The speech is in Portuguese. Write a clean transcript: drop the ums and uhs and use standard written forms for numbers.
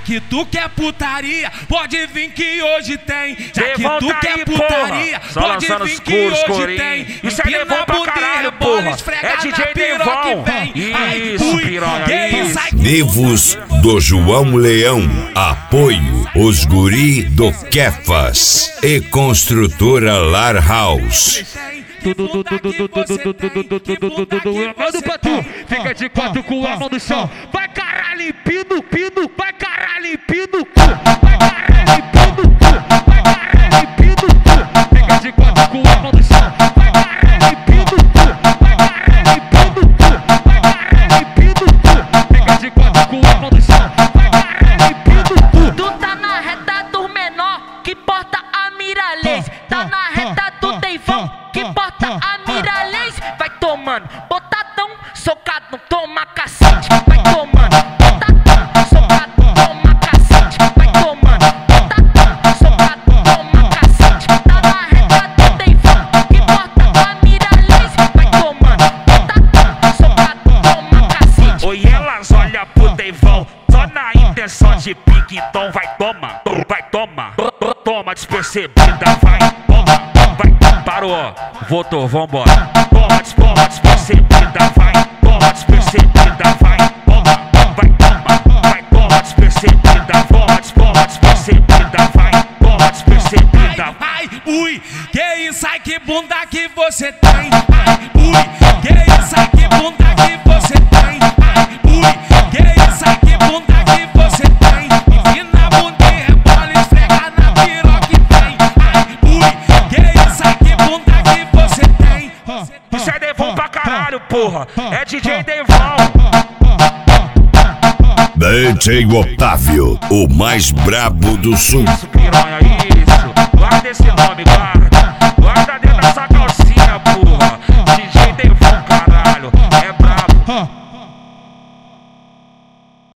que tu quer putaria, pode vir que hoje tem. Já que Devon tu tá quer aí, putaria, porra. pode Só vir que lançando hoje os tem. Isso é Empina Devon a pra bunda e caralho, rebola, porra. esfrega É DJ na piroca Devon. que vem. Isso, piranha, isso. Nervos do João Leão. Apoio os guri do Kefas e construtora Lar House. Manda pra tu, fica de quatro com a mão no chão. Vai caralho, limpinho, pino, vai caralho, limpinho, vai caralho, limpinho, vai caralho, limpinho, fica de quatro com a mão no chão. Vai caralho, limpinho, vai caralho, limpinho, vai caralho, limpinho, fica de quatro com a mão no chão. Vai caralho, limpinho. Tu tá na reta do menor que porta a Miralês. Tá na reta do Devon que porta a Miralês. Vai tomando, botadão, socado, toma cacete. Vai tomando, botadão, socado, toma cacete. Vai tomando, botadão, socado, toma cacete. Tá na reta do Devon que porta a Miralês. Vai tomando, botadão, socado, toma cacete. Oi, elas olham pro Devon só na intenção de pique, então vai toma, vai toma, toma despercebida, vai toma, vai, parou, voltou, vambora. Toma despercebida, vai, toma despercebida, vai, toma, vai toma despercebida, toma despercebida, vai, toma despercebida. Ai, ui, que isso, ai que bunda que você tem. Ai, ui, que isso, ai que bunda que você tem. Ai, ui, que isso, ai que bunda que você tem. Empina a bunda e rebola, esfrega na piroca que vem. Ai, ui, que isso, ai que bunda que você tem. Isso é Devon pra caralho, porra, é DJ Devon. DJ Otávio, o mais brabo do sul. Isso, piranha, isso, guarda esse nome, guarda.